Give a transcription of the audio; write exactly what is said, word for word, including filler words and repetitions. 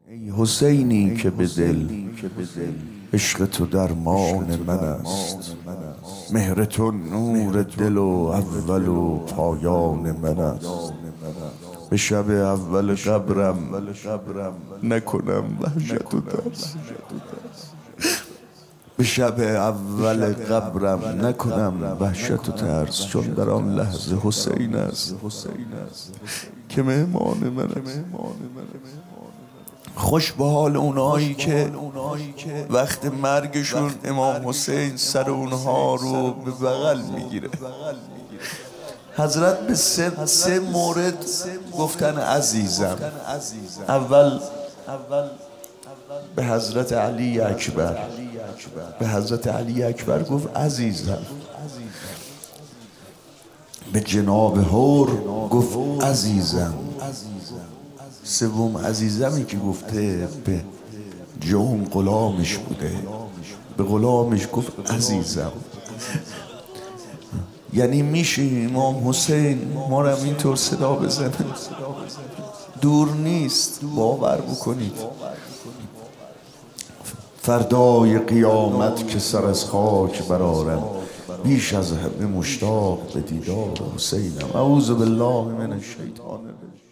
ای حسینی که به دل عشق تو درمان من است، مهر تو نور دل و اول و پایان من است. به شب اول قبرم نکنم وحشت و ترس، به شب اول قبرم نکنم وحشت و ترس، چون در آن لحظه حسین است که مهمان من است. خوش به حال اونایی که وقت مرگشون امام حسین سر اونها رو به بغل میگیره. حضرت به سه, سه مورد گفتن عزیزم. اول به حضرت علی اکبر به حضرت علی اکبر گفت عزیزم. به جناب حور گفت عزیزم. سوم عزیزمی که گفته به جون غلامش بوده، به غلامش گفت عزیزم. یعنی میشه امام حسین ما رو اینطور صدا بزنه؟ دور نیست، باور بکنید. فردای قیامت که سر از خاک برارم، بیش از همه مشتاق به دیدار حسینم. اعوذ بالله من الشیطان الرجیم.